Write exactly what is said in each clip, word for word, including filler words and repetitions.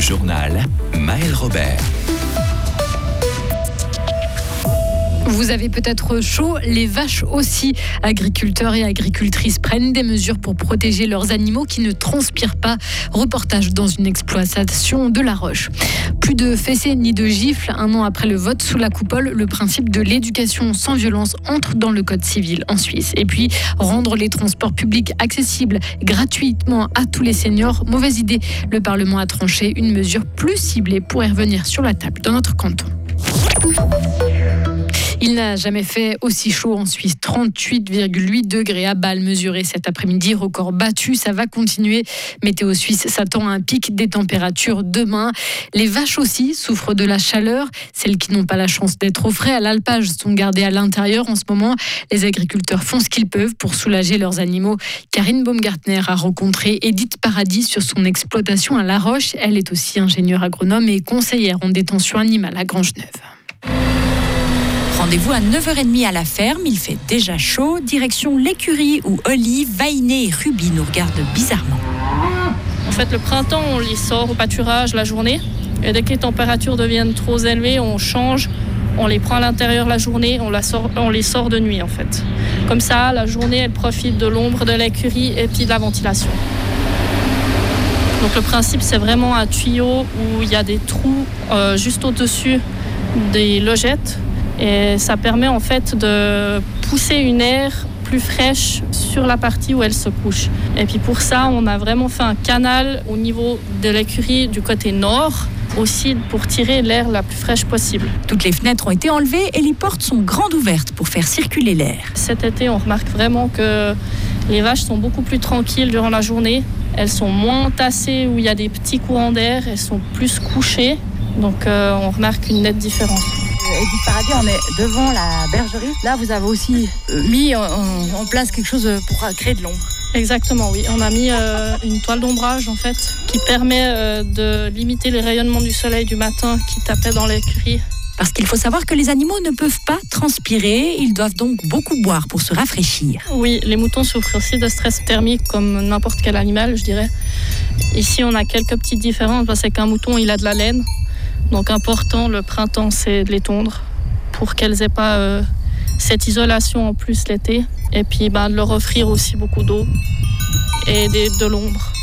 journal, Maëlle Robert. Vous avez peut-être chaud, les vaches aussi. Agriculteurs et agricultrices prennent des mesures pour protéger leurs animaux qui ne transpirent pas. Reportage dans une exploitation de La Roche. Plus de fessées ni de gifles. Un an après le vote sous la coupole, le principe de l'éducation sans violence entre dans le code civil en Suisse. Et puis, rendre les transports publics accessibles gratuitement à tous les seniors. Mauvaise idée. Le Parlement a tranché une mesure plus ciblée pour y revenir sur la table dans notre canton. Il n'a jamais fait aussi chaud en Suisse. trente-huit virgule huit degrés à Bâle mesurés cet après-midi. Record battu, ça va continuer. Météo Suisse s'attend à un pic des températures demain. Les vaches aussi souffrent de la chaleur. Celles qui n'ont pas la chance d'être au frais à l'alpage sont gardées à l'intérieur en ce moment. Les agriculteurs font ce qu'ils peuvent pour soulager leurs animaux. Karine Baumgartner a rencontré Edith Paradis sur son exploitation à La Roche. Elle est aussi ingénieure agronome et conseillère en détention animale à Grangeneuve. Rendez-vous à neuf heures trente à la ferme, il fait déjà chaud. Direction l'écurie où Olive, Vainé et Ruby nous regardent bizarrement. En fait, le printemps, on les sort au pâturage la journée. Et dès que les températures deviennent trop élevées, on change, on les prend à l'intérieur la journée, on, la sort, on les sort de nuit en fait. Comme ça, la journée, elle profite de l'ombre de l'écurie et puis de la ventilation. Donc le principe, c'est vraiment un tuyau où il y a des trous euh, juste au-dessus des logettes. Et ça permet en fait de pousser une air plus fraîche sur la partie où elle se couche. Et puis pour ça, on a vraiment fait un canal au niveau de l'écurie du côté nord, aussi pour tirer l'air la plus fraîche possible. Toutes les fenêtres ont été enlevées et les portes sont grandes ouvertes pour faire circuler l'air. Cet été, on remarque vraiment que les vaches sont beaucoup plus tranquilles durant la journée. Elles sont moins tassées où il y a des petits courants d'air, elles sont plus couchées. Donc euh, on remarque une nette différence. Edith Paradis, on est devant la bergerie. Là, vous avez aussi mis en, en place quelque chose pour créer de l'ombre. Exactement, oui. On a mis euh, une toile d'ombrage, en fait, qui permet euh, de limiter les rayonnements du soleil du matin qui tapaient dans l'écurie. Parce qu'il faut savoir que les animaux ne peuvent pas transpirer, ils doivent donc beaucoup boire pour se rafraîchir. Oui, les moutons souffrent aussi de stress thermique comme n'importe quel animal, je dirais. Ici, on a quelques petites différences, parce qu'un mouton, il a de la laine. Donc important, le printemps, c'est de les tondre pour qu'elles n'aient pas euh, cette isolation en plus l'été. Et puis bah, de leur offrir aussi beaucoup d'eau et des, de l'ombre.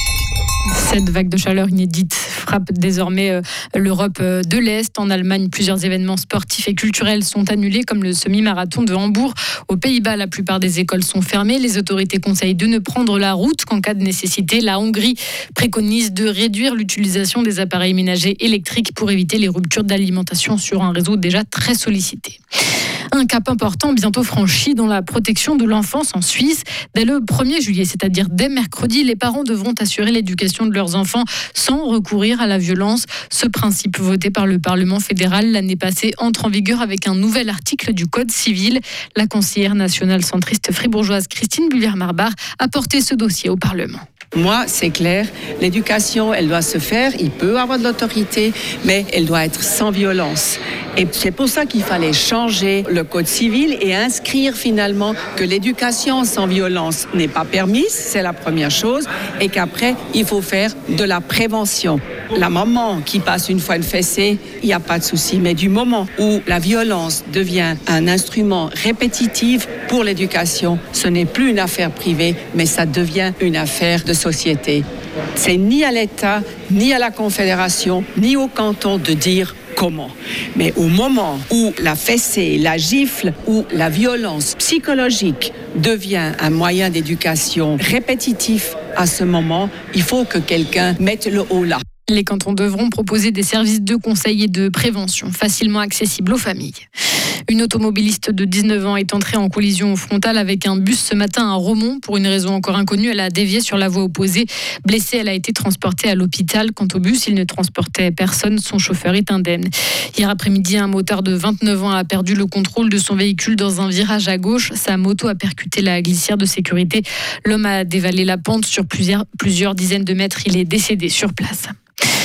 Cette vague de chaleur inédite frappe désormais euh, l'Europe euh, de l'Est. En Allemagne, plusieurs événements sportifs et culturels sont annulés, comme le semi-marathon de Hambourg. Aux Pays-Bas, la plupart des écoles sont fermées. Les autorités conseillent de ne prendre la route qu'en cas de nécessité. La Hongrie préconise de réduire l'utilisation des appareils ménagers électriques pour éviter les ruptures d'alimentation sur un réseau déjà très sollicité. Un cap important bientôt franchi dans la protection de l'enfance en Suisse. Dès le premier juillet, c'est-à-dire dès mercredi, les parents devront assurer l'éducation de leurs enfants sans recourir à la violence. Ce principe voté par le Parlement fédéral l'année passée entre en vigueur avec un nouvel article du Code civil. La conseillère nationale centriste fribourgeoise Christine Bullière-Marbar a porté ce dossier au Parlement. Moi, c'est clair, l'éducation, elle doit se faire, il peut avoir de l'autorité, mais elle doit être sans violence. Et c'est pour ça qu'il fallait changer le code civil et inscrire finalement que l'éducation sans violence n'est pas permise, c'est la première chose, et qu'après, il faut faire de la prévention. La maman qui passe une fois une fessée, il n'y a pas de souci, mais du moment où la violence devient un instrument répétitif pour l'éducation, ce n'est plus une affaire privée, mais ça devient une affaire de société. C'est ni à l'État, ni à la Confédération, ni au canton de dire comment. Mais au moment où la fessée, la gifle ou la violence psychologique devient un moyen d'éducation répétitif, à ce moment, il faut que quelqu'un mette le haut là. Les cantons devront proposer des services de conseil et de prévention facilement accessibles aux familles. Une automobiliste de dix-neuf ans est entrée en collision frontale avec un bus ce matin à Romont. Pour une raison encore inconnue, elle a dévié sur la voie opposée. Blessée, elle a été transportée à l'hôpital. Quant au bus, il ne transportait personne. Son chauffeur est indemne. Hier après-midi, un motard de vingt-neuf ans a perdu le contrôle de son véhicule dans un virage à gauche. Sa moto a percuté la glissière de sécurité. L'homme a dévalé la pente sur plusieurs, plusieurs dizaines de mètres. Il est décédé sur place.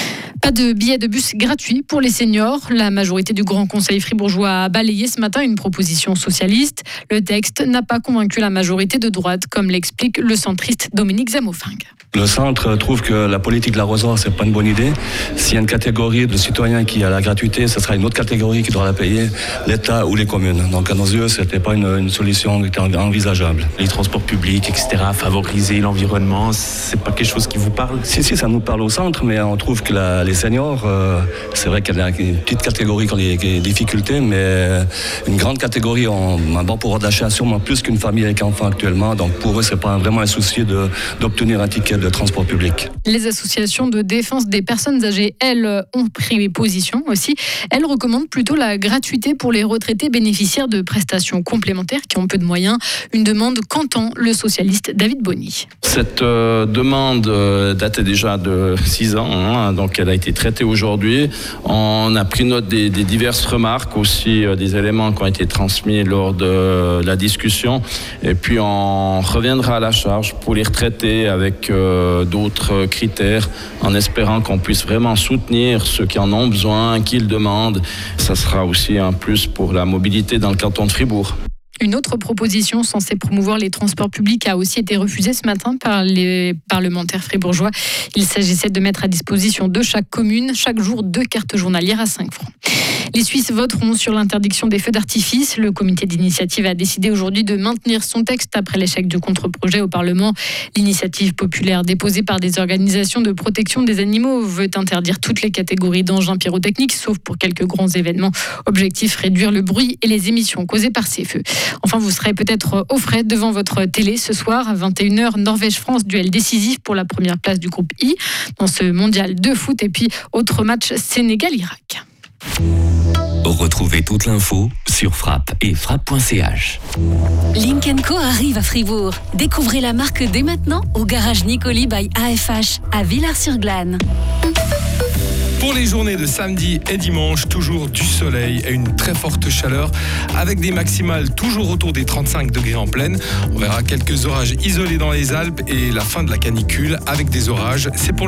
Pas de billets de bus gratuits pour les seniors. La majorité du Grand Conseil fribourgeois a balayé ce matin une proposition socialiste. Le texte n'a pas convaincu la majorité de droite, comme l'explique le centriste Dominique Zamofing. Le centre trouve que la politique de l'arrosoir, c'est pas une bonne idée. S'il y a une catégorie de citoyens qui a la gratuité, ce sera une autre catégorie qui devra la payer, l'État ou les communes. Donc à nos yeux, c'était pas une, une solution qui était envisageable. Les transports publics, et cetera, favoriser l'environnement, c'est pas quelque chose qui vous parle? Si, si, ça nous parle au centre, mais on trouve que la, les seniors, euh, c'est vrai qu'il y a une petite catégorie qui a des, des difficultés, mais une grande catégorie ont un bon pouvoir d'achat, sûrement plus qu'une famille avec enfants actuellement. Donc pour eux, c'est pas vraiment un souci de, d'obtenir un ticket de transport public. Les associations de défense des personnes âgées, elles, ont pris position aussi. Elles recommandent plutôt la gratuité pour les retraités bénéficiaires de prestations complémentaires qui ont peu de moyens. Une demande qu'entend le socialiste David Bonny. Cette euh, demande euh, datait déjà de six ans, hein, donc elle a été traitée aujourd'hui. On a pris note des, des diverses remarques, aussi euh, des éléments qui ont été transmis lors de euh, la discussion. Et puis on reviendra à la charge pour les retraités avec euh, d'autres critères, en espérant qu'on puisse vraiment soutenir ceux qui en ont besoin, qui le demandent. Ça sera aussi un plus pour la mobilité dans le canton de Fribourg. Une autre proposition censée promouvoir les transports publics a aussi été refusée ce matin par les parlementaires fribourgeois. Il s'agissait de mettre à disposition de chaque commune chaque jour deux cartes journalières à cinq francs. Les Suisses voteront sur l'interdiction des feux d'artifice. Le comité d'initiative a décidé aujourd'hui de maintenir son texte après l'échec du contre-projet au Parlement. L'initiative populaire déposée par des organisations de protection des animaux veut interdire toutes les catégories d'engins pyrotechniques, sauf pour quelques grands événements. Objectif, réduire le bruit et les émissions causées par ces feux. Enfin, vous serez peut-être au frais devant votre télé ce soir à vingt et une heures, Norvège-France, duel décisif pour la première place du groupe I dans ce mondial de foot. Et puis, autre match Sénégal-Irak. Retrouvez toute l'info sur frappe et frappe point c h. Link and Co arrive à Fribourg. Découvrez la marque dès maintenant au garage Nicoli by A F H à Villars-sur-Glane. Pour les journées de samedi et dimanche, toujours du soleil et une très forte chaleur avec des maximales toujours autour des trente-cinq degrés en pleine. On verra quelques orages isolés dans les Alpes et la fin de la canicule avec des orages. C'est pour